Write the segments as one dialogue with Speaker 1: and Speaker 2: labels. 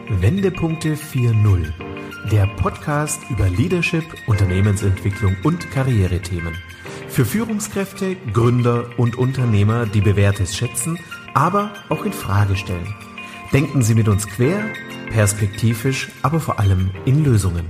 Speaker 1: Wendepunkte 4.0, der Podcast über Leadership, Unternehmensentwicklung und Karrierethemen. Für Führungskräfte, Gründer und Unternehmer, die Bewährtes schätzen, aber auch in Frage stellen. Denken Sie mit uns quer, perspektivisch, aber vor allem in Lösungen.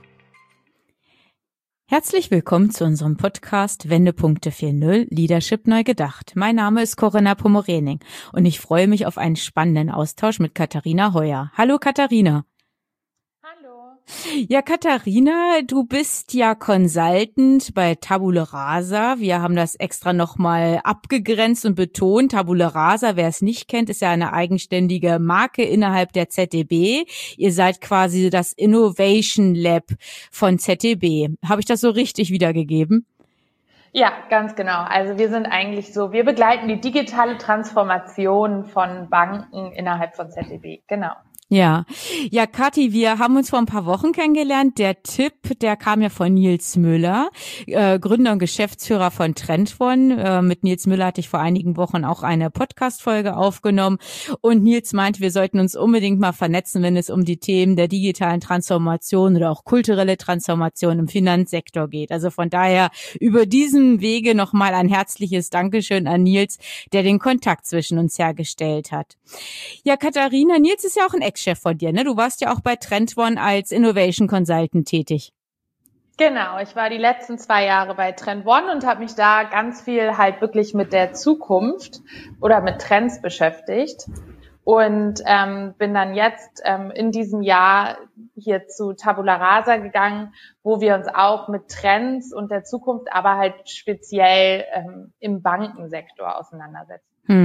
Speaker 2: Herzlich willkommen zu unserem Podcast Wendepunkte 4.0 Leadership neu gedacht. Mein Name ist Corinna Pomorening und ich freue mich auf einen spannenden Austausch mit Katharina Heuer. Hallo Katharina.
Speaker 3: Hallo.
Speaker 2: Ja, Katharina, du bist ja Consultant bei Tabula Rasa. Wir haben das extra nochmal abgegrenzt und betont. Tabula Rasa, wer es nicht kennt, ist ja eine eigenständige Marke innerhalb der ZDB. Ihr seid quasi das Innovation Lab von ZDB. Habe ich das so richtig wiedergegeben?
Speaker 3: Ja, ganz genau. Also wir sind eigentlich so, wir begleiten die digitale Transformation von Banken innerhalb von ZDB. Genau.
Speaker 2: Ja, Kathi, wir haben uns vor ein paar Wochen kennengelernt. Der Tipp, der kam ja von Nils Müller, Gründer und Geschäftsführer von Trendone. Mit Nils Müller hatte ich vor einigen Wochen auch eine Podcast-Folge aufgenommen. Und Nils meinte, wir sollten uns unbedingt mal vernetzen, wenn es um die Themen der digitalen Transformation oder auch kulturelle Transformation im Finanzsektor geht. Also von daher über diesen Wege nochmal ein herzliches Dankeschön an Nils, der den Kontakt zwischen uns hergestellt hat. Ja, Katharina, Nils ist ja auch ein Ex-Chef von dir, ne? Du warst ja auch bei Trendone als Innovation Consultant tätig.
Speaker 3: Genau, ich war die letzten 2 Jahre bei Trendone und habe mich da ganz viel halt wirklich mit der Zukunft oder mit Trends beschäftigt und bin dann jetzt in diesem Jahr hier zu Tabula Rasa gegangen, wo wir uns auch mit Trends und der Zukunft, aber halt speziell im Bankensektor auseinandersetzen.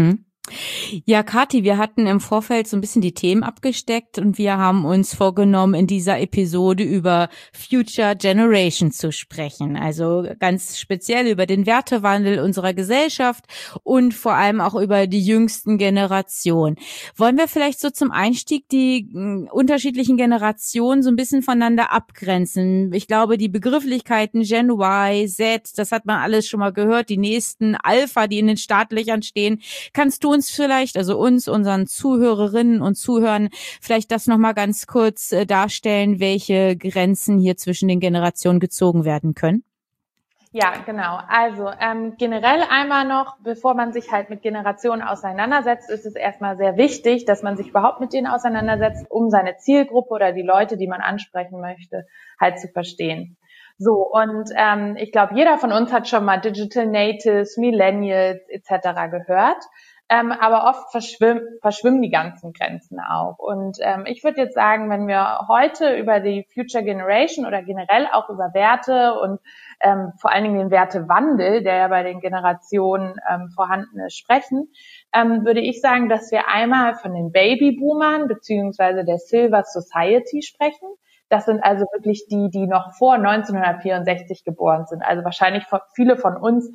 Speaker 2: Ja, Kathi, wir hatten im Vorfeld so ein bisschen die Themen abgesteckt und wir haben uns vorgenommen, in dieser Episode über Future Generation zu sprechen. Also ganz speziell über den Wertewandel unserer Gesellschaft und vor allem auch über die jüngsten Generationen. Wollen wir vielleicht so zum Einstieg die unterschiedlichen Generationen so ein bisschen voneinander abgrenzen? Ich glaube, die Begrifflichkeiten Gen Y, Z, das hat man alles schon mal gehört, die nächsten Alpha, die in den Startlöchern stehen. Kannst du uns vielleicht, also uns, unseren Zuhörerinnen und Zuhörern, vielleicht das nochmal ganz kurz darstellen, welche Grenzen hier zwischen den Generationen gezogen werden können?
Speaker 3: Ja, genau. Also generell einmal noch, bevor man sich halt mit Generationen auseinandersetzt, ist es erstmal sehr wichtig, dass man sich überhaupt mit denen auseinandersetzt, um seine Zielgruppe oder die Leute, die man ansprechen möchte, halt zu verstehen. So, und ich glaube, jeder von uns hat schon mal Digital Natives, Millennials etc. gehört. Aber oft verschwimmen die ganzen Grenzen auch. Und ich würde jetzt sagen, wenn wir heute über die Future Generation oder generell auch über Werte und vor allen Dingen den Wertewandel, der ja bei den Generationen vorhanden ist, sprechen, würde ich sagen, dass wir einmal von den Babyboomern beziehungsweise der Silver Society sprechen. Das sind also wirklich die, die noch vor 1964 geboren sind. Also wahrscheinlich viele von uns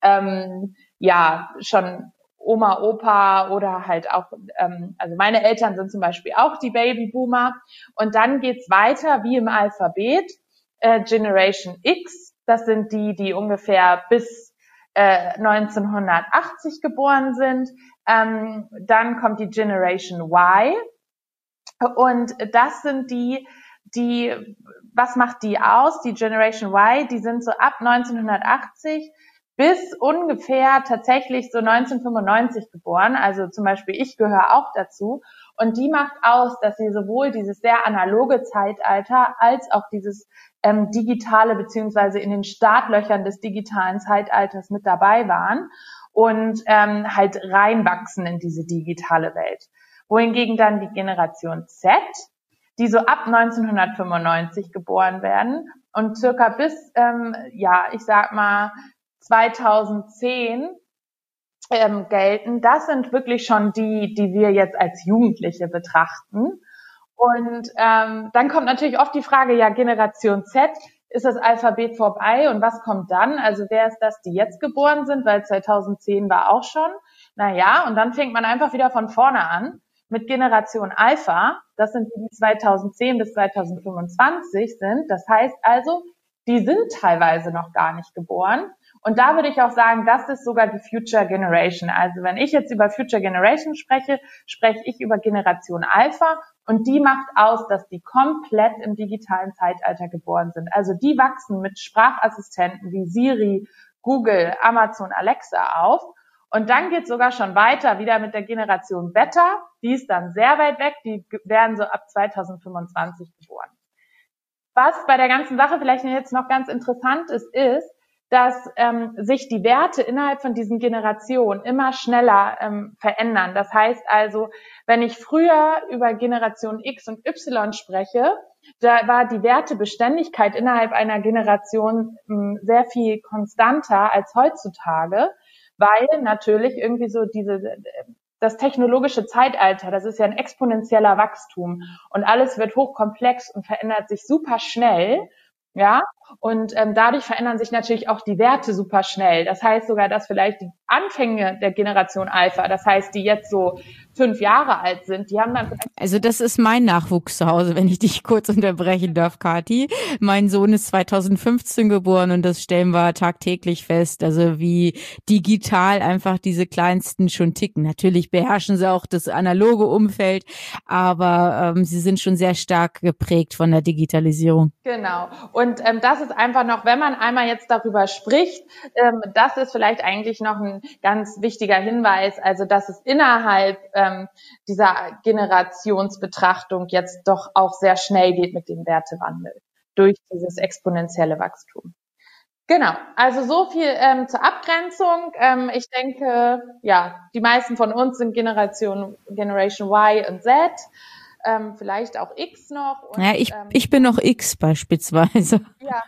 Speaker 3: schon Oma, Opa oder halt auch, also meine Eltern sind zum Beispiel auch die Babyboomer. Und dann geht's weiter wie im Alphabet. Generation X, das sind die, die ungefähr bis 1980 geboren sind. Dann kommt die Generation Y. Und das sind die, was macht die aus? Die Generation Y, die sind so ab 1980 bis ungefähr tatsächlich so 1995 geboren. Also zum Beispiel ich gehöre auch dazu. Und die macht aus, dass sie sowohl dieses sehr analoge Zeitalter als auch dieses digitale beziehungsweise in den Startlöchern des digitalen Zeitalters mit dabei waren und halt reinwachsen in diese digitale Welt. Wohingegen dann die Generation Z, die so ab 1995 geboren werden und circa bis, ich sag mal, 2010 gelten, das sind wirklich schon die, die wir jetzt als Jugendliche betrachten. Und dann kommt natürlich oft die Frage, ja, Generation Z, ist das Alphabet vorbei und was kommt dann? Also wer ist das, die jetzt geboren sind, weil 2010 war auch schon. Naja, und dann fängt man einfach wieder von vorne an mit Generation Alpha. Das sind die, die 2010 bis 2025 sind. Das heißt also, die sind teilweise noch gar nicht geboren. Und da würde ich auch sagen, das ist sogar die Future Generation. Also wenn ich jetzt über Future Generation spreche, spreche ich über Generation Alpha und die macht aus, dass die komplett im digitalen Zeitalter geboren sind. Also die wachsen mit Sprachassistenten wie Siri, Google, Amazon, Alexa auf. Und dann geht es sogar schon weiter, wieder mit der Generation Beta. Die ist dann sehr weit weg, die werden so ab 2025 geboren. Was bei der ganzen Sache vielleicht jetzt noch ganz interessant ist, dass sich die Werte innerhalb von diesen Generationen immer schneller verändern. Das heißt also, wenn ich früher über Generation X und Y spreche, da war die Wertebeständigkeit innerhalb einer Generation sehr viel konstanter als heutzutage, weil natürlich irgendwie so das technologische Zeitalter, das ist ja ein exponentieller Wachstum und alles wird hochkomplex und verändert sich super schnell, ja, und dadurch verändern sich natürlich auch die Werte super schnell. Das heißt sogar, dass vielleicht die Anfänge der Generation Alpha, das heißt, die jetzt so 5 Jahre alt sind, die haben dann vielleicht...
Speaker 2: Also das ist mein Nachwuchs zu Hause, wenn ich dich kurz unterbrechen darf, Kathi. Mein Sohn ist 2015 geboren und das stellen wir tagtäglich fest, also wie digital einfach diese Kleinsten schon ticken. Natürlich beherrschen sie auch das analoge Umfeld, aber sie sind schon sehr stark geprägt von der Digitalisierung.
Speaker 3: Genau. Und das ist einfach noch, wenn man einmal jetzt darüber spricht, das ist vielleicht eigentlich noch ein ganz wichtiger Hinweis, also dass es innerhalb dieser Generationsbetrachtung jetzt doch auch sehr schnell geht mit dem Wertewandel durch dieses exponentielle Wachstum. Genau, also so viel zur Abgrenzung. Ich denke, ja, die meisten von uns sind Generation Y und Z. Vielleicht auch X noch. Und,
Speaker 2: ja, ich bin noch X beispielsweise.
Speaker 3: Ja,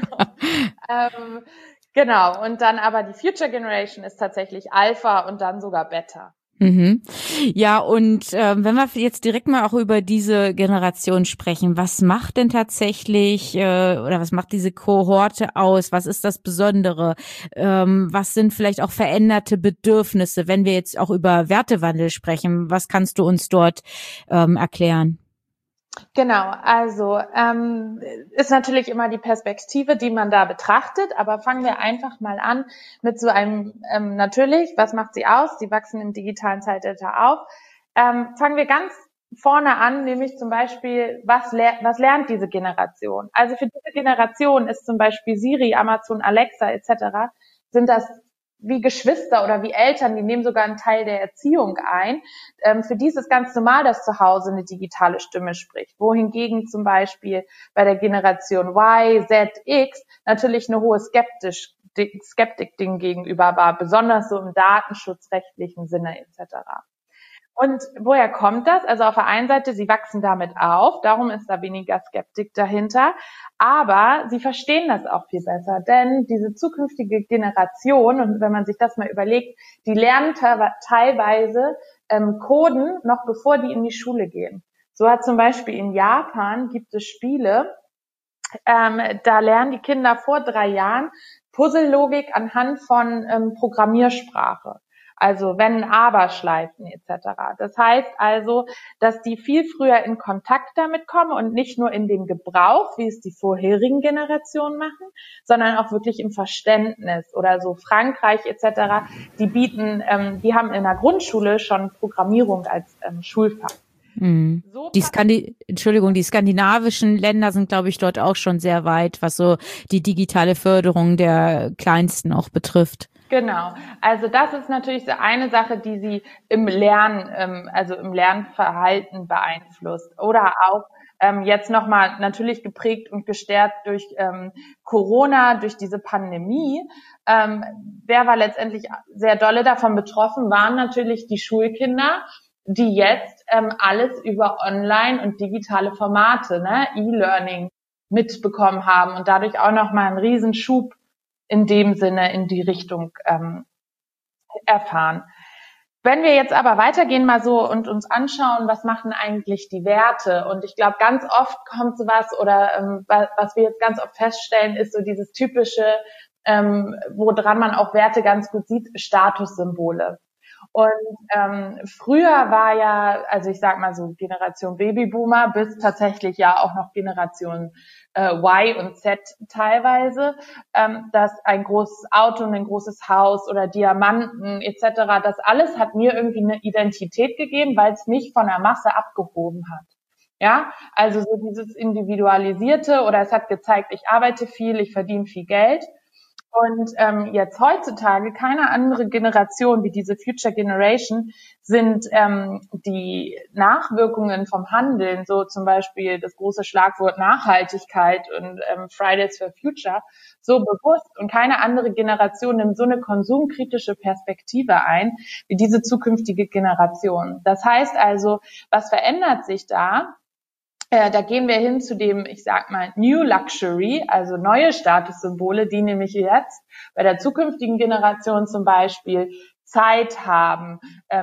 Speaker 3: genau. Genau, und dann aber die Future Generation ist tatsächlich Alpha und dann sogar Beta.
Speaker 2: Mhm. Ja, und wenn wir jetzt direkt mal auch über diese Generation sprechen, was macht denn tatsächlich oder was macht diese Kohorte aus? Was ist das Besondere? Was sind vielleicht auch veränderte Bedürfnisse, wenn wir jetzt auch über Wertewandel sprechen? Was kannst du uns dort erklären?
Speaker 3: Genau, also ist natürlich immer die Perspektive, die man da betrachtet, aber fangen wir einfach mal an mit so einem, natürlich, was macht sie aus? Sie wachsen im digitalen Zeitalter auf. Fangen wir ganz vorne an, nämlich zum Beispiel, was lernt diese Generation? Also für diese Generation ist zum Beispiel Siri, Amazon, Alexa etc. sind das wie Geschwister oder wie Eltern, die nehmen sogar einen Teil der Erziehung ein. Für die ist es ganz normal, dass zu Hause eine digitale Stimme spricht. Wohingegen zum Beispiel bei der Generation Y, Z, X natürlich eine hohe Skeptik dem gegenüber war, besonders so im datenschutzrechtlichen Sinne etc. Und woher kommt das? Also auf der einen Seite, sie wachsen damit auf, darum ist da weniger Skeptik dahinter, aber sie verstehen das auch viel besser, denn diese zukünftige Generation, und wenn man sich das mal überlegt, die lernen teilweise Coden, noch bevor die in die Schule gehen. So hat zum Beispiel in Japan gibt es Spiele, da lernen die Kinder vor 3 Jahren Puzzlelogik anhand von Programmiersprache. Also wenn, aber Schleifen etc. Das heißt also, dass die viel früher in Kontakt damit kommen und nicht nur in dem Gebrauch, wie es die vorherigen Generationen machen, sondern auch wirklich im Verständnis oder so Frankreich etc. Die haben in der Grundschule schon Programmierung als Schulfach.
Speaker 2: Mhm. Die skandinavischen Länder sind, glaube ich, dort auch schon sehr weit, was so die digitale Förderung der Kleinsten auch betrifft.
Speaker 3: Genau. Also das ist natürlich so eine Sache, die sie im Lernen, also im Lernverhalten beeinflusst. Oder auch jetzt nochmal natürlich geprägt und gestärkt durch Corona, durch diese Pandemie. Wer war letztendlich sehr dolle davon betroffen, waren natürlich die Schulkinder, die jetzt alles über Online und digitale Formate, E-Learning mitbekommen haben und dadurch auch nochmal einen Riesenschub in dem Sinne in die Richtung erfahren. Wenn wir jetzt aber weitergehen mal so und uns anschauen, was machen eigentlich die Werte? Und ich glaube, ganz oft kommt sowas oder was wir jetzt ganz oft feststellen, ist so dieses typische, woran man auch Werte ganz gut sieht, Statussymbole. Und früher war ja, also ich sag mal so Generation Babyboomer bis tatsächlich ja auch noch Generation Y und Z teilweise, dass ein großes Auto und ein großes Haus oder Diamanten etc., das alles hat mir irgendwie eine Identität gegeben, weil es mich von der Masse abgehoben hat. Ja, also so dieses Individualisierte, oder es hat gezeigt, ich arbeite viel, ich verdiene viel Geld. Und jetzt heutzutage keine andere Generation wie diese Future Generation sind die Nachwirkungen vom Handeln, so zum Beispiel das große Schlagwort Nachhaltigkeit und Fridays for Future, so bewusst. Und keine andere Generation nimmt so eine konsumkritische Perspektive ein wie diese zukünftige Generation. Das heißt also, was verändert sich da? Da gehen wir hin zu dem, ich sag mal, New Luxury, also neue Statussymbole, die nämlich jetzt bei der zukünftigen Generation zum Beispiel Zeit haben,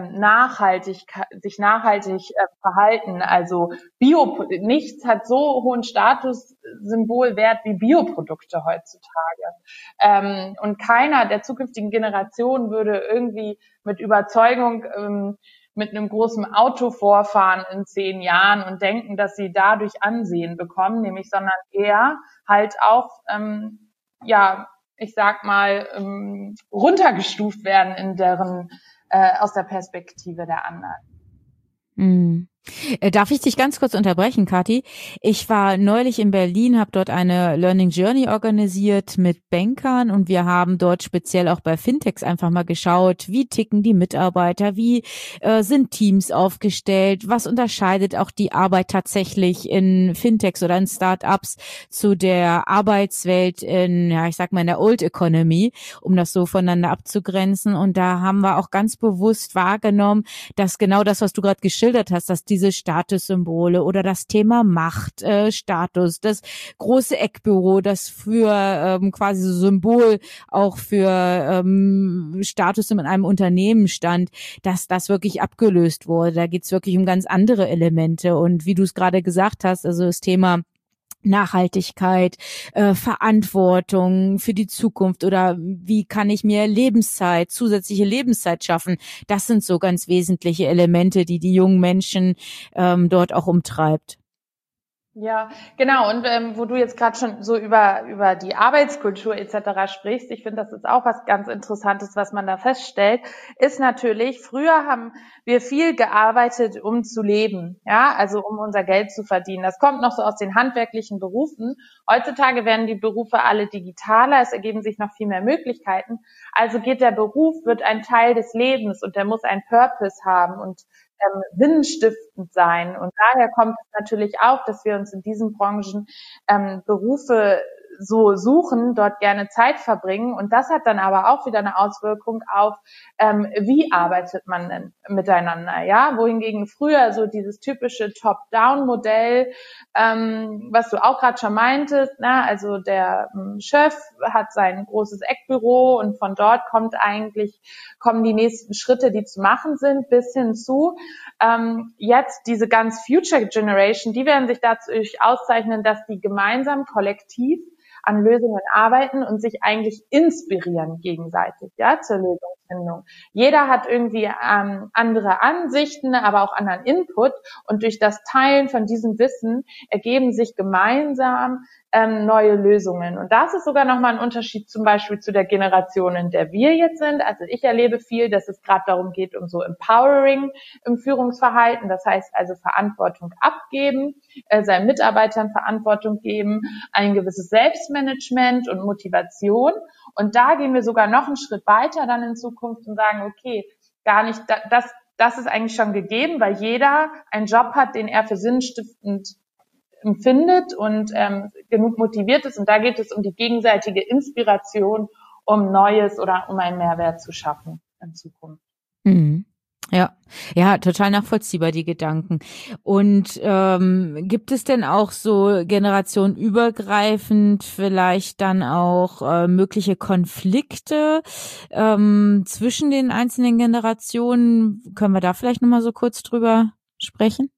Speaker 3: sich nachhaltig verhalten. Also nichts hat so hohen Statussymbolwert wie Bioprodukte heutzutage. Und keiner der zukünftigen Generationen würde irgendwie mit Überzeugung mit einem großen Auto vorfahren in 10 Jahren und denken, dass sie dadurch Ansehen bekommen, nämlich, sondern eher halt auch, ich sag mal, runtergestuft werden in deren, aus der Perspektive der anderen.
Speaker 2: Mhm. Darf ich dich ganz kurz unterbrechen, Kathi? Ich war neulich in Berlin, habe dort eine Learning Journey organisiert mit Bankern und wir haben dort speziell auch bei Fintechs einfach mal geschaut, wie ticken die Mitarbeiter, wie sind Teams aufgestellt, was unterscheidet auch die Arbeit tatsächlich in Fintechs oder in Startups zu der Arbeitswelt in, ja, ich sag mal in der Old Economy, um das so voneinander abzugrenzen. Und da haben wir auch ganz bewusst wahrgenommen, dass genau das, was du gerade geschildert hast, dass diese Statussymbole oder das Thema Macht, Status, das große Eckbüro, das für quasi so Symbol auch für Status in einem Unternehmen stand, dass das wirklich abgelöst wurde. Da geht's wirklich um ganz andere Elemente. Und wie du es gerade gesagt hast, also das Thema Nachhaltigkeit, Verantwortung für die Zukunft oder wie kann ich mir zusätzliche Lebenszeit schaffen? Das sind so ganz wesentliche Elemente, die die jungen Menschen dort auch umtreibt.
Speaker 3: Ja, genau. Und wo du jetzt gerade schon so über die Arbeitskultur etc. sprichst, ich finde, das ist auch was ganz Interessantes, was man da feststellt, ist natürlich, früher haben wir viel gearbeitet, um zu leben, ja, also um unser Geld zu verdienen. Das kommt noch so aus den handwerklichen Berufen. Heutzutage werden die Berufe alle digitaler, es ergeben sich noch viel mehr Möglichkeiten. Also wird ein Teil des Lebens und der muss einen Purpose haben und sinnstiftend sein. Und daher kommt es natürlich auch, dass wir uns in diesen Branchen Berufe so suchen, dort gerne Zeit verbringen. Und das hat dann aber auch wieder eine Auswirkung auf, wie arbeitet man denn miteinander, ja? Wohingegen früher so dieses typische Top-Down-Modell, was du auch gerade schon meintest, ne? Also der Chef hat sein großes Eckbüro und von dort kommen die nächsten Schritte, die zu machen sind, bis hin zu jetzt diese ganz Future Generation, die werden sich dadurch auszeichnen, dass die gemeinsam kollektiv an Lösungen arbeiten und sich eigentlich inspirieren gegenseitig, ja, zur Lösungsfindung. Jeder hat irgendwie andere Ansichten, aber auch anderen Input und durch das Teilen von diesem Wissen ergeben sich gemeinsam neue Lösungen. Und das ist sogar nochmal ein Unterschied zum Beispiel zu der Generation, in der wir jetzt sind. Also ich erlebe viel, dass es gerade darum geht, um so Empowering im Führungsverhalten. Das heißt also Verantwortung abgeben, seinen Mitarbeitern Verantwortung geben, ein gewisses Selbstmanagement und Motivation. Und da gehen wir sogar noch einen Schritt weiter dann in Zukunft und sagen, okay, gar nicht, das ist eigentlich schon gegeben, weil jeder einen Job hat, den er für sinnstiftend empfindet und genug motiviert ist. Und da geht es um die gegenseitige Inspiration, um Neues oder um einen Mehrwert zu schaffen in Zukunft.
Speaker 2: Mhm. Ja, total nachvollziehbar, die Gedanken. Und gibt es denn auch so generationenübergreifend vielleicht dann auch mögliche Konflikte zwischen den einzelnen Generationen? Können wir da vielleicht nochmal so kurz drüber sprechen?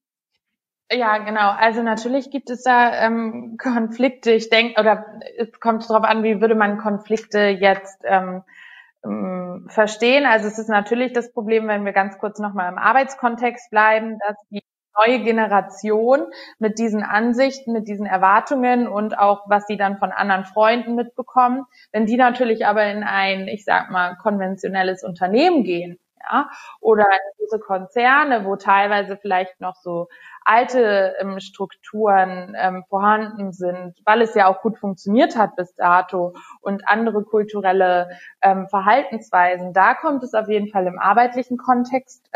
Speaker 3: Ja, genau. Also natürlich gibt es da Konflikte. Ich denke, oder es kommt darauf an, wie würde man Konflikte jetzt verstehen. Also es ist natürlich das Problem, wenn wir ganz kurz nochmal im Arbeitskontext bleiben, dass die neue Generation mit diesen Ansichten, mit diesen Erwartungen und auch, was sie dann von anderen Freunden mitbekommen, wenn die natürlich aber in ein, ich sag mal, konventionelles Unternehmen gehen, ja, oder in große Konzerne, wo teilweise vielleicht noch so alte Strukturen vorhanden sind, weil es ja auch gut funktioniert hat bis dato und andere kulturelle Verhaltensweisen, da kommt es auf jeden Fall im arbeitlichen Kontext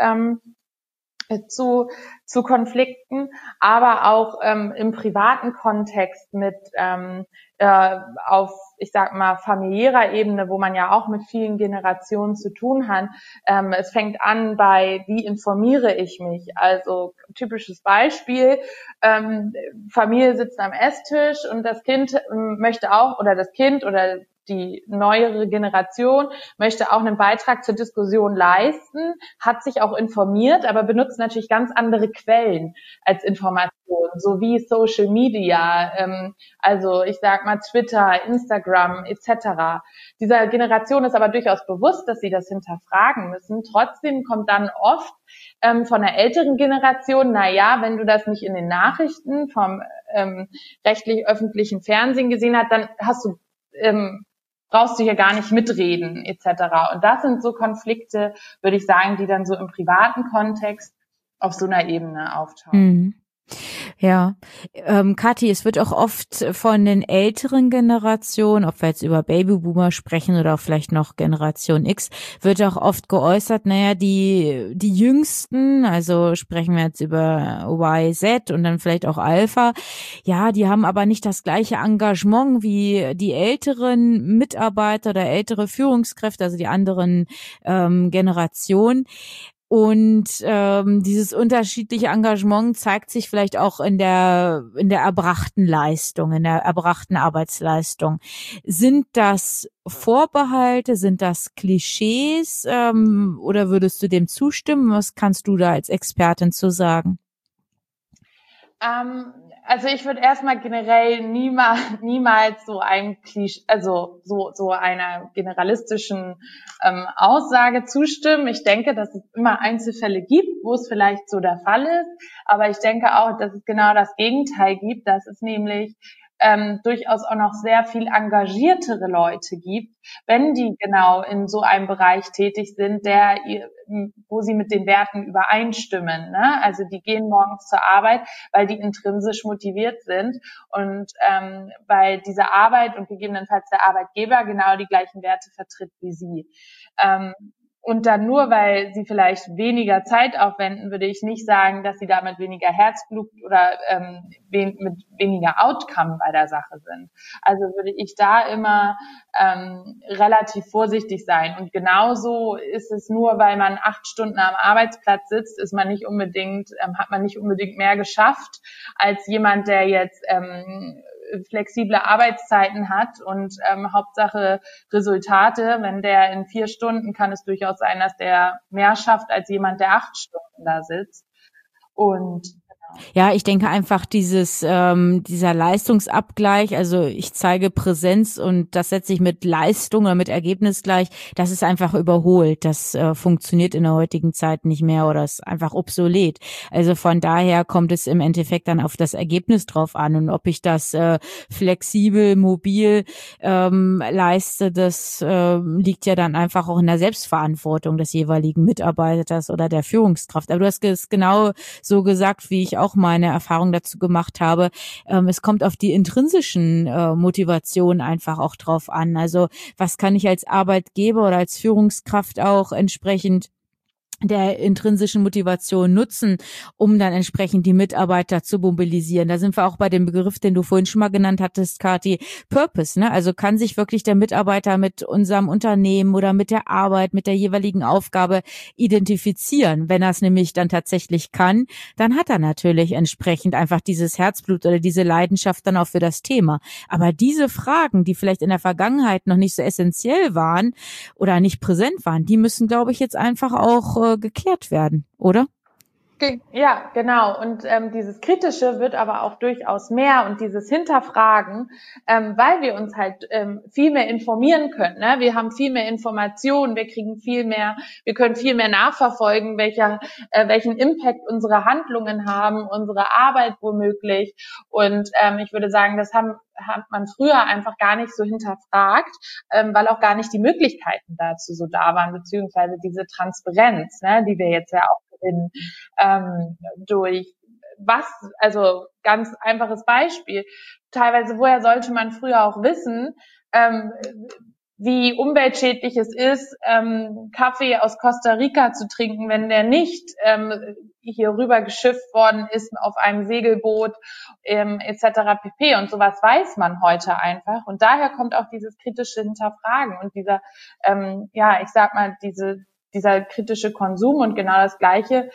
Speaker 3: zu Konflikten, aber auch im privaten Kontext mit auf, ich sag mal, familiärer Ebene, wo man ja auch mit vielen Generationen zu tun hat. Es fängt an bei, wie informiere ich mich? Also typisches Beispiel, Familie sitzt am Esstisch und das Kind möchte auch, oder das Kind oder die neuere Generation möchte auch einen Beitrag zur Diskussion leisten, hat sich auch informiert, aber benutzt natürlich ganz andere Quellen als Information, so wie Social Media, also ich sag mal Twitter, Instagram etc. Dieser Generation ist aber durchaus bewusst, dass sie das hinterfragen müssen. Trotzdem kommt dann oft von der älteren Generation, na ja, wenn du das nicht in den Nachrichten vom rechtlich-öffentlichen Fernsehen gesehen hast, dann hast du brauchst du hier gar nicht mitreden etc. Und das sind so Konflikte, würde ich sagen, die dann so im privaten Kontext auf so einer Ebene auftauchen.
Speaker 2: Mhm. Ja, Kathi, es wird auch oft von den älteren Generationen, ob wir jetzt über Babyboomer sprechen oder vielleicht noch Generation X, wird auch oft geäußert, naja, die Jüngsten, also sprechen wir jetzt über Y, Z und dann vielleicht auch Alpha, ja, die haben aber nicht das gleiche Engagement wie die älteren Mitarbeiter oder ältere Führungskräfte, also die anderen Generationen. Und dieses unterschiedliche Engagement zeigt sich vielleicht auch in der erbrachten Leistung, in der erbrachten Arbeitsleistung. Sind das Vorbehalte, sind das Klischees oder würdest du dem zustimmen? Was kannst du da als Expertin zu sagen?
Speaker 3: Also ich würde erstmal generell niemals so einem Klischee, also so einer generalistischen Aussage zustimmen. Ich denke, dass es immer Einzelfälle gibt, wo es vielleicht so der Fall ist, aber ich denke auch, dass es genau das Gegenteil gibt, dass es nämlich durchaus auch noch sehr viel engagiertere Leute gibt, wenn die genau in so einem Bereich tätig sind, wo sie mit den Werten übereinstimmen. Ne? Also die gehen morgens zur Arbeit, weil die intrinsisch motiviert sind und weil diese Arbeit und gegebenenfalls der Arbeitgeber genau die gleichen Werte vertritt wie sie. Und dann nur, weil sie vielleicht weniger Zeit aufwenden, würde ich nicht sagen, dass sie damit weniger Herzblut oder mit weniger Outcome bei der Sache sind. Also würde ich da immer relativ vorsichtig sein. Und genauso ist es nur, weil man 8 Stunden am Arbeitsplatz sitzt, hat man nicht unbedingt mehr geschafft als jemand, der jetzt flexible Arbeitszeiten hat und Hauptsache Resultate. Wenn der in 4 Stunden, kann es durchaus sein, dass der mehr schafft als jemand, der 8 Stunden da sitzt. Und
Speaker 2: ja, ich denke einfach dieser Leistungsabgleich, also ich zeige Präsenz und das setze ich mit Leistung oder mit Ergebnis gleich, das ist einfach überholt. Das funktioniert in der heutigen Zeit nicht mehr oder ist einfach obsolet. Also von daher kommt es im Endeffekt dann auf das Ergebnis drauf an und ob ich das flexibel, mobil leiste, das liegt ja dann einfach auch in der Selbstverantwortung des jeweiligen Mitarbeiters oder der Führungskraft. Aber du hast es genau so gesagt, wie ich auch meine Erfahrung dazu gemacht habe. Es kommt auf die intrinsischen Motivationen einfach auch drauf an. Also was kann ich als Arbeitgeber oder als Führungskraft auch entsprechend der intrinsischen Motivation nutzen, um dann entsprechend die Mitarbeiter zu mobilisieren. Da sind wir auch bei dem Begriff, den du vorhin schon mal genannt hattest, Kathi, Purpose, ne? Also kann sich wirklich der Mitarbeiter mit unserem Unternehmen oder mit der Arbeit, mit der jeweiligen Aufgabe identifizieren. Wenn er es nämlich dann tatsächlich kann, dann hat er natürlich entsprechend einfach dieses Herzblut oder diese Leidenschaft dann auch für das Thema. Aber diese Fragen, die vielleicht in der Vergangenheit noch nicht so essentiell waren oder nicht präsent waren, die müssen, glaube ich, jetzt einfach auch geklärt werden, oder?
Speaker 3: Ja, genau. Und dieses Kritische wird aber auch durchaus mehr und dieses Hinterfragen, weil wir uns halt viel mehr informieren können. Ne? Wir haben viel mehr Informationen, wir können viel mehr nachverfolgen, welchen Impact unsere Handlungen haben, unsere Arbeit womöglich. Und ich würde sagen, das hat man früher einfach gar nicht so hinterfragt, weil auch gar nicht die Möglichkeiten dazu so da waren, beziehungsweise diese Transparenz, ne, die wir jetzt ja auch gewinnen, durch also ganz einfaches Beispiel. Teilweise, woher sollte man früher auch wissen, wie umweltschädlich es ist, Kaffee aus Costa Rica zu trinken, wenn der nicht hier rüber geschifft worden ist auf einem Segelboot etc. pp. Und sowas weiß man heute einfach. Und daher kommt auch dieses kritische Hinterfragen und dieser, ich sag mal, dieser kritische Konsum und genau das Gleiche,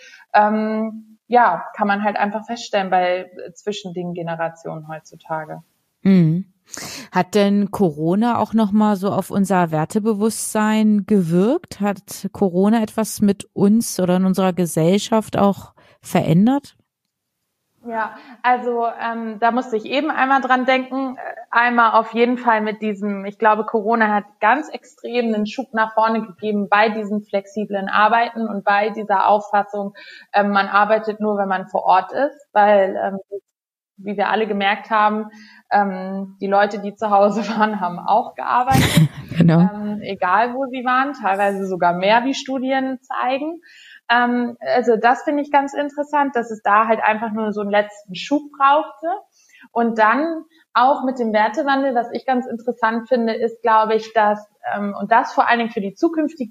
Speaker 3: kann man halt einfach feststellen zwischen den Generationen heutzutage.
Speaker 2: Mhm. Hat denn Corona auch nochmal so auf unser Wertebewusstsein gewirkt? Hat Corona etwas mit uns oder in unserer Gesellschaft auch verändert?
Speaker 3: Ja, also da musste ich eben einmal dran denken. Einmal auf jeden Fall mit diesem, ich glaube, Corona hat ganz extrem einen Schub nach vorne gegeben bei diesem flexiblen Arbeiten und bei dieser Auffassung, man arbeitet nur, wenn man vor Ort ist, weil wie wir alle gemerkt haben, die Leute, die zu Hause waren, haben auch gearbeitet.
Speaker 2: Genau.
Speaker 3: Egal, wo sie waren, teilweise sogar mehr, wie Studien zeigen. Also das finde ich ganz interessant, dass es da halt einfach nur so einen letzten Schub brauchte. Und dann auch mit dem Wertewandel, was ich ganz interessant finde, ist, glaube ich, dass, und das vor allen Dingen für die zukünftige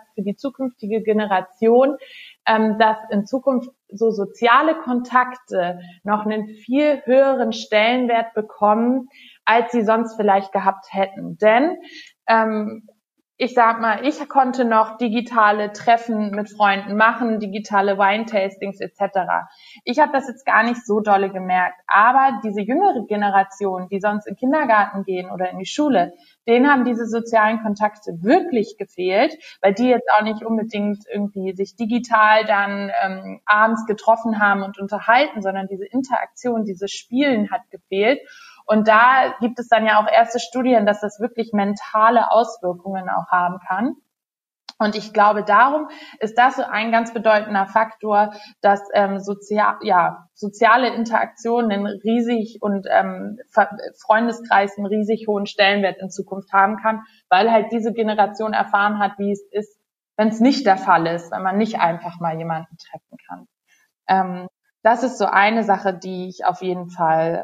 Speaker 3: Generation, dass in Zukunft so soziale Kontakte noch einen viel höheren Stellenwert bekommen, als sie sonst vielleicht gehabt hätten. Denn ich sag mal, ich konnte noch digitale Treffen mit Freunden machen, digitale Wine-Tastings etc. Ich habe das jetzt gar nicht so dolle gemerkt. Aber diese jüngere Generation, die sonst in den Kindergarten gehen oder in die Schule, denen haben diese sozialen Kontakte wirklich gefehlt, weil die jetzt auch nicht unbedingt irgendwie sich digital dann abends getroffen haben und unterhalten, sondern diese Interaktion, dieses Spielen hat gefehlt. Und da gibt es dann ja auch erste Studien, dass das wirklich mentale Auswirkungen auch haben kann. Und ich glaube, darum ist das so ein ganz bedeutender Faktor, dass soziale Interaktionen einen riesig und Freundeskreis einen riesig hohen Stellenwert in Zukunft haben kann, weil halt diese Generation erfahren hat, wie es ist, wenn es nicht der Fall ist, wenn man nicht einfach mal jemanden treffen kann. Das ist so eine Sache, die ich auf jeden Fall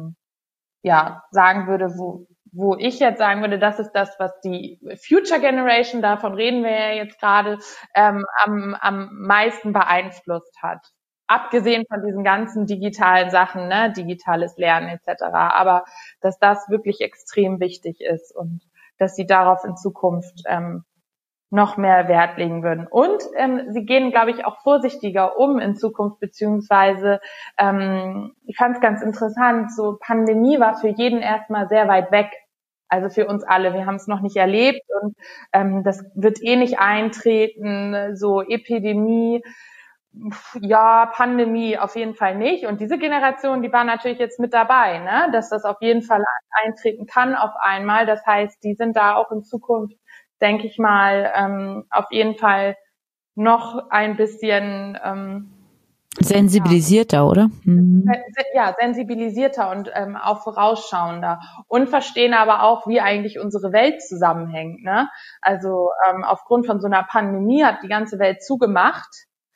Speaker 3: sagen würde, wo ich jetzt sagen würde, das ist das, was die Future Generation, davon reden wir ja jetzt gerade, am meisten beeinflusst hat. Abgesehen von diesen ganzen digitalen Sachen, ne, digitales Lernen etc. Aber dass das wirklich extrem wichtig ist und dass sie darauf in Zukunft noch mehr Wert legen würden. Und sie gehen, glaube ich, auch vorsichtiger um in Zukunft, beziehungsweise ich fand es ganz interessant, so Pandemie war für jeden erstmal sehr weit weg, also für uns alle. Wir haben es noch nicht erlebt und das wird eh nicht eintreten, so Epidemie, ja, Pandemie auf jeden Fall nicht. Und diese Generation, die war natürlich jetzt mit dabei, ne, dass das auf jeden Fall eintreten kann auf einmal. Das heißt, die sind da auch in Zukunft, denke ich mal, auf jeden Fall noch ein bisschen
Speaker 2: sensibilisierter, oder?
Speaker 3: Mhm. Ja, sensibilisierter und auch vorausschauender und verstehen aber auch, wie eigentlich unsere Welt zusammenhängt. Ne? Also aufgrund von so einer Pandemie hat die ganze Welt zugemacht.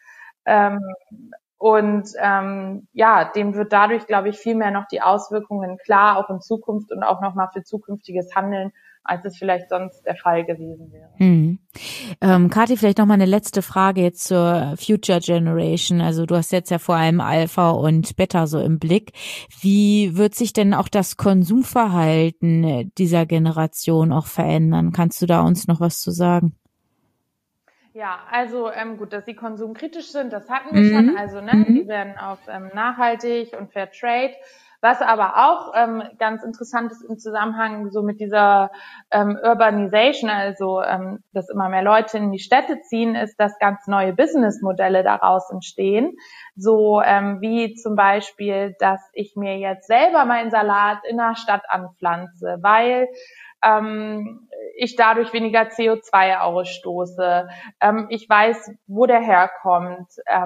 Speaker 3: Dem wird dadurch, glaube ich, viel mehr noch die Auswirkungen klar, auch in Zukunft und auch nochmal für zukünftiges Handeln, als es vielleicht sonst der Fall gewesen wäre.
Speaker 2: Kathi, vielleicht nochmal eine letzte Frage jetzt zur Future Generation. Also du hast jetzt ja vor allem Alpha und Beta so im Blick. Wie wird sich denn auch das Konsumverhalten dieser Generation auch verändern? Kannst du da uns noch was zu sagen?
Speaker 3: Ja, also gut, dass sie konsumkritisch sind, das hatten wir schon. Also die werden auf nachhaltig und Fair Trade Was aber auch ganz interessant ist im Zusammenhang so mit dieser Urbanization, also dass immer mehr Leute in die Städte ziehen, ist, dass ganz neue Businessmodelle daraus entstehen. So wie zum Beispiel, dass ich mir jetzt selber meinen Salat in der Stadt anpflanze, weil ich dadurch weniger CO2 ausstoße. Ich weiß, wo der herkommt.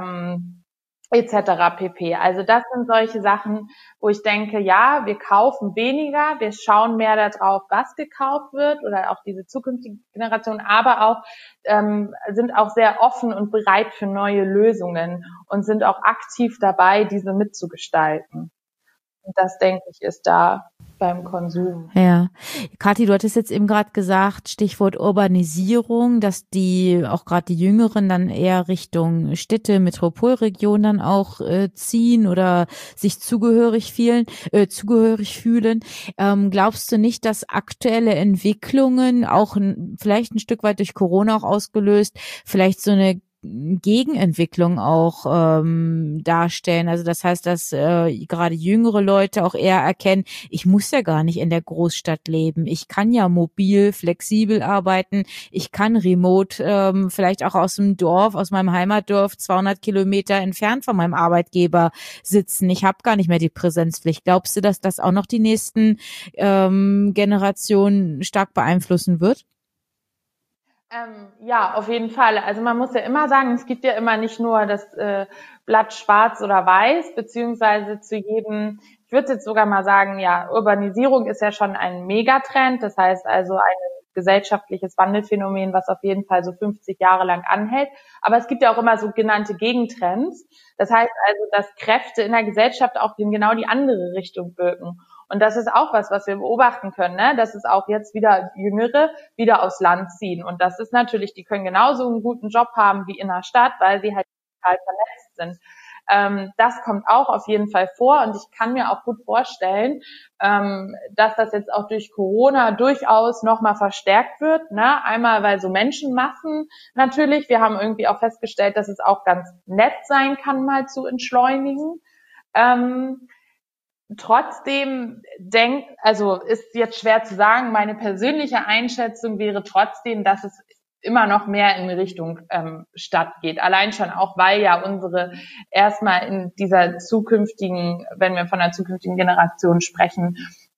Speaker 3: Etc. pp. Also das sind solche Sachen, wo ich denke, ja, wir kaufen weniger, wir schauen mehr darauf, was gekauft wird oder auch diese zukünftige Generation, aber auch sind auch sehr offen und bereit für neue Lösungen und sind auch aktiv dabei, diese mitzugestalten. Und das, denke ich, ist da beim Konsum.
Speaker 2: Ja. Kathi, du hattest jetzt eben gerade gesagt, Stichwort Urbanisierung, dass auch gerade die Jüngeren dann eher Richtung Städte, Metropolregionen dann auch ziehen oder sich zugehörig fühlen. Glaubst du nicht, dass aktuelle Entwicklungen auch vielleicht ein Stück weit durch Corona auch ausgelöst, vielleicht so eine Gegenentwicklung auch darstellen. Also das heißt, dass gerade jüngere Leute auch eher erkennen, ich muss ja gar nicht in der Großstadt leben. Ich kann ja mobil, flexibel arbeiten. Ich kann remote vielleicht auch aus dem Dorf, aus meinem Heimatdorf 200 Kilometer entfernt von meinem Arbeitgeber sitzen. Ich habe gar nicht mehr die Präsenzpflicht. Glaubst du, dass das auch noch die nächsten Generationen stark beeinflussen wird?
Speaker 3: Ja, auf jeden Fall. Also man muss ja immer sagen, es gibt ja immer nicht nur das Blatt schwarz oder weiß, beziehungsweise zu jedem, ich würde jetzt sogar mal sagen, ja, Urbanisierung ist ja schon ein Megatrend. Das heißt also ein gesellschaftliches Wandelphänomen, was auf jeden Fall so 50 Jahre lang anhält. Aber es gibt ja auch immer sogenannte Gegentrends. Das heißt also, dass Kräfte in der Gesellschaft auch in genau die andere Richtung wirken. Und das ist auch was wir beobachten können, ne? Dass es auch jetzt wieder Jüngere wieder aufs Land ziehen. Und das ist natürlich, die können genauso einen guten Job haben wie in der Stadt, weil sie halt total vernetzt sind. Das kommt auch auf jeden Fall vor. Und ich kann mir auch gut vorstellen, dass das jetzt auch durch Corona durchaus nochmal verstärkt wird, ne? Einmal, weil so Menschenmassen natürlich, wir haben irgendwie auch festgestellt, dass es auch ganz nett sein kann, mal zu entschleunigen. Trotzdem also ist jetzt schwer zu sagen, meine persönliche Einschätzung wäre trotzdem, dass es immer noch mehr in Richtung Stadt geht. Allein schon auch, weil ja unsere erstmal in dieser zukünftigen, wenn wir von einer zukünftigen Generation sprechen,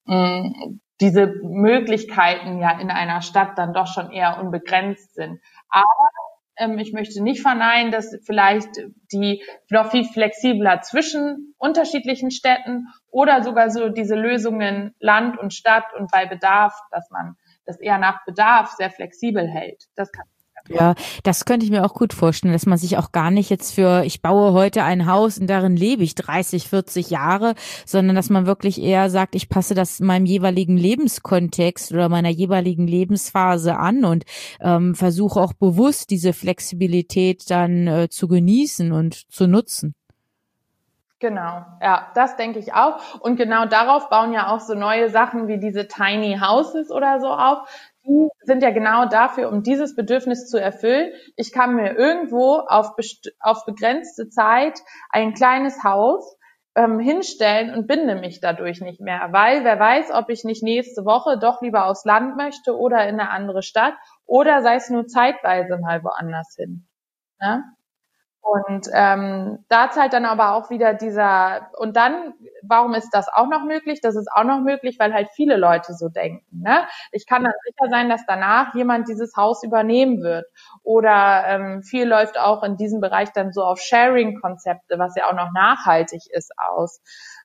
Speaker 3: diese Möglichkeiten ja in einer Stadt dann doch schon eher unbegrenzt sind. Aber ich möchte nicht verneinen, dass vielleicht die noch viel flexibler zwischen unterschiedlichen Städten oder sogar so diese Lösungen Land und Stadt und bei Bedarf, dass man das eher nach Bedarf sehr flexibel hält. Das kann
Speaker 2: Ja, das könnte ich mir auch gut vorstellen, dass man sich auch gar nicht jetzt ich baue heute ein Haus und darin lebe ich 30, 40 Jahre, sondern dass man wirklich eher sagt, ich passe das meinem jeweiligen Lebenskontext oder meiner jeweiligen Lebensphase an und versuche auch bewusst diese Flexibilität dann zu genießen und zu nutzen.
Speaker 3: Genau, ja, das denke ich auch. Und genau darauf bauen ja auch so neue Sachen wie diese Tiny Houses oder so auf. Die sind ja genau dafür, um dieses Bedürfnis zu erfüllen. Ich kann mir irgendwo auf begrenzte Zeit ein kleines Haus hinstellen und binde mich dadurch nicht mehr, weil wer weiß, ob ich nicht nächste Woche doch lieber aufs Land möchte oder in eine andere Stadt oder sei es nur zeitweise mal woanders hin. Ne? Und da zahlt dann aber auch wieder und dann, warum ist das auch noch möglich? Das ist auch noch möglich, weil halt viele Leute so denken. Ne? Ich kann dann sicher sein, dass danach jemand dieses Haus übernehmen wird. Oder viel läuft auch in diesem Bereich dann so auf Sharing-Konzepte, was ja auch noch nachhaltig ist, aus.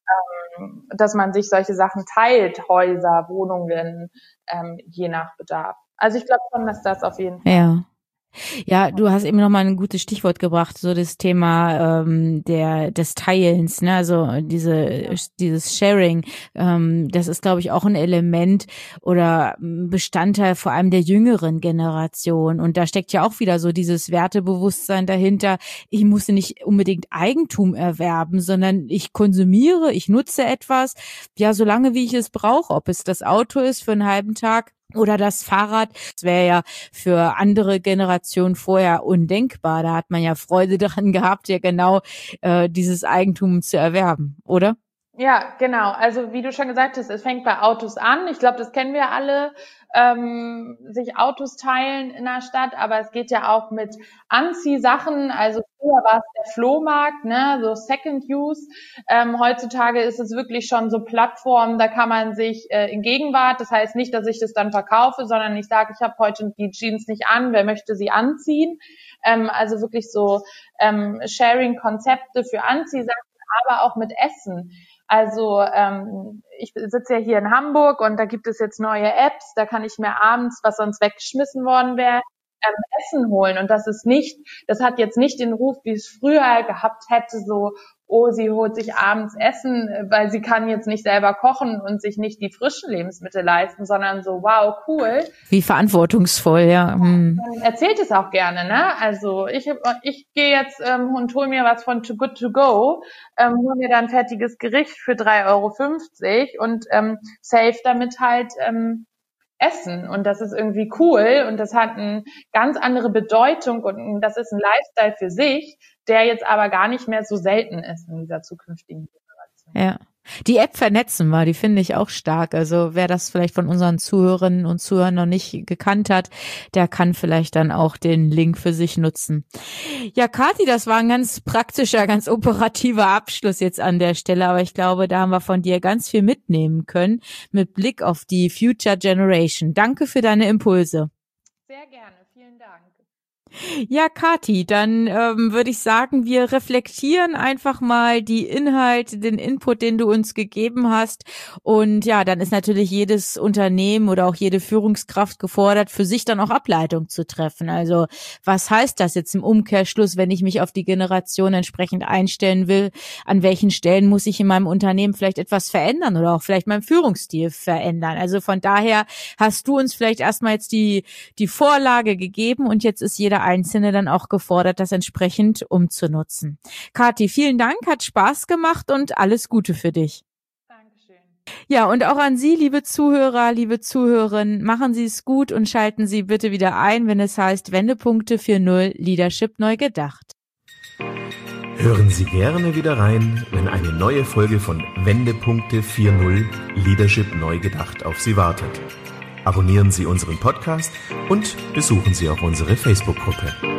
Speaker 3: Dass man sich solche Sachen teilt, Häuser, Wohnungen, je nach Bedarf. Also ich glaube schon, dass das auf jeden Fall...
Speaker 2: Ja. Ja, du hast eben noch mal ein gutes Stichwort gebracht, so das Thema des Teilens, ne? Also dieses Sharing, das ist, glaube ich, auch ein Element oder Bestandteil vor allem der jüngeren Generation. Und da steckt ja auch wieder so dieses Wertebewusstsein dahinter. Ich muss nicht unbedingt Eigentum erwerben, sondern ich konsumiere, ich nutze etwas, ja, solange wie ich es brauche, ob es das Auto ist für einen halben Tag oder das Fahrrad. Das wäre ja für andere Generationen vorher undenkbar. Da hat man ja Freude daran gehabt, ja genau dieses Eigentum zu erwerben, oder?
Speaker 3: Ja, genau. Also wie du schon gesagt hast, es fängt bei Autos an. Ich glaube, das kennen wir alle, sich Autos teilen in der Stadt, aber es geht ja auch mit Anziehsachen. Also früher war es der Flohmarkt, ne, so Second Use. Heutzutage ist es wirklich schon so Plattformen, da kann man sich in Gegenwart, das heißt nicht, dass ich das dann verkaufe, sondern ich sage, ich habe heute die Jeans nicht an, wer möchte sie anziehen? Also wirklich so Sharing-Konzepte für Anziehsachen, aber auch mit Essen. Also ich sitze ja hier in Hamburg und da gibt es jetzt neue Apps, da kann ich mir abends, was sonst weggeschmissen worden wäre, Essen holen. Und das hat jetzt nicht den Ruf, wie es früher gehabt hätte, so, oh, sie holt sich abends Essen, weil sie kann jetzt nicht selber kochen und sich nicht die frischen Lebensmittel leisten, sondern so, wow, cool.
Speaker 2: Wie verantwortungsvoll, ja.
Speaker 3: Man erzählt es auch gerne, ne? Also ich gehe jetzt und hole mir was von Too Good To Go, hole mir dann ein fertiges Gericht für 3,50 € und save damit halt Essen. Und das ist irgendwie cool und das hat eine ganz andere Bedeutung und das ist ein Lifestyle für sich, der jetzt aber gar nicht mehr so selten ist in dieser zukünftigen Generation.
Speaker 2: Ja. Die App vernetzen wir, die finde ich auch stark. Also wer das vielleicht von unseren Zuhörerinnen und Zuhörern noch nicht gekannt hat, der kann vielleicht dann auch den Link für sich nutzen. Ja, Kathi, das war ein ganz praktischer, ganz operativer Abschluss jetzt an der Stelle, aber ich glaube, da haben wir von dir ganz viel mitnehmen können mit Blick auf die Future Generation. Danke für deine Impulse.
Speaker 3: Sehr gerne, vielen Dank.
Speaker 2: Ja, Kathi, dann würde ich sagen, wir reflektieren einfach mal die Inhalte, den Input, den du uns gegeben hast. Und ja, dann ist natürlich jedes Unternehmen oder auch jede Führungskraft gefordert, für sich dann auch Ableitung zu treffen. Also was heißt das jetzt im Umkehrschluss, wenn ich mich auf die Generation entsprechend einstellen will? An welchen Stellen muss ich in meinem Unternehmen vielleicht etwas verändern oder auch vielleicht meinen Führungsstil verändern? Also von daher hast du uns vielleicht erstmal jetzt die Vorlage gegeben und jetzt ist jeder Einzelne dann auch gefordert, das entsprechend umzunutzen. Kathi, vielen Dank, hat Spaß gemacht und alles Gute für dich.
Speaker 3: Dankeschön.
Speaker 2: Ja, und auch an Sie, liebe Zuhörer, liebe Zuhörerinnen, machen Sie es gut und schalten Sie bitte wieder ein, wenn es heißt Wendepunkte 4.0 Leadership neu gedacht.
Speaker 1: Hören Sie gerne wieder rein, wenn eine neue Folge von Wendepunkte 4.0 Leadership neu gedacht auf Sie wartet. Abonnieren Sie unseren Podcast und besuchen Sie auch unsere Facebook-Gruppe.